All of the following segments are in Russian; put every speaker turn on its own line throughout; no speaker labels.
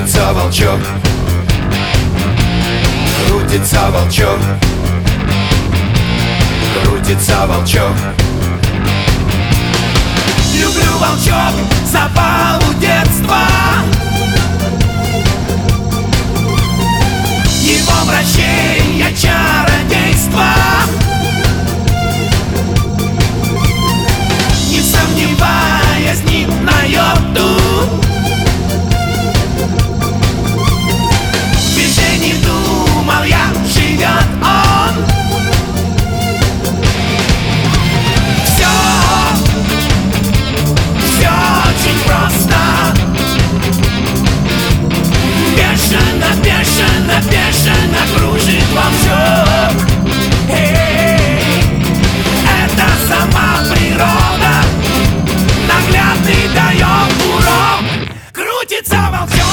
Крутится волчок, крутится волчок, крутится волчок. Люблю, волчок, запалу детства, его вращение, чародейство. Не сомневаясь ни на йоту, в движении думал я, живет он. Все очень просто. Бешено, бешено, бешено кружит волчок. Это сама природа, наглядный дает урок. Крутится волчок.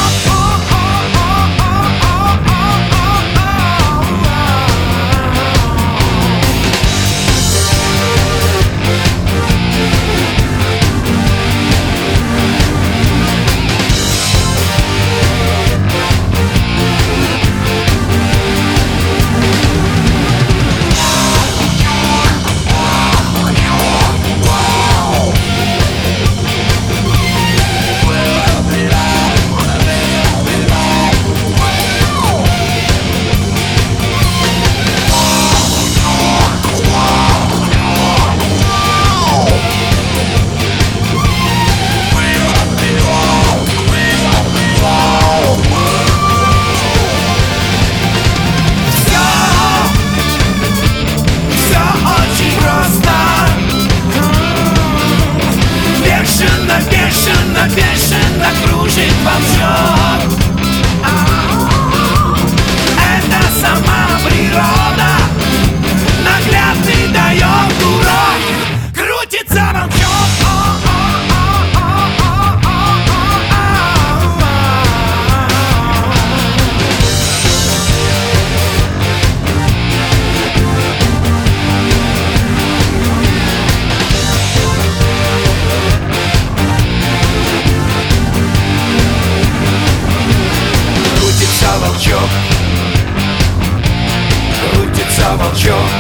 Бешено, бешено кружит волчок. Это сама природа, наглядный дает урок. Крутится волчок. Волчок, крутится волчок,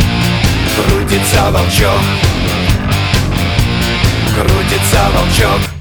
крутится волчок, крутится волчок.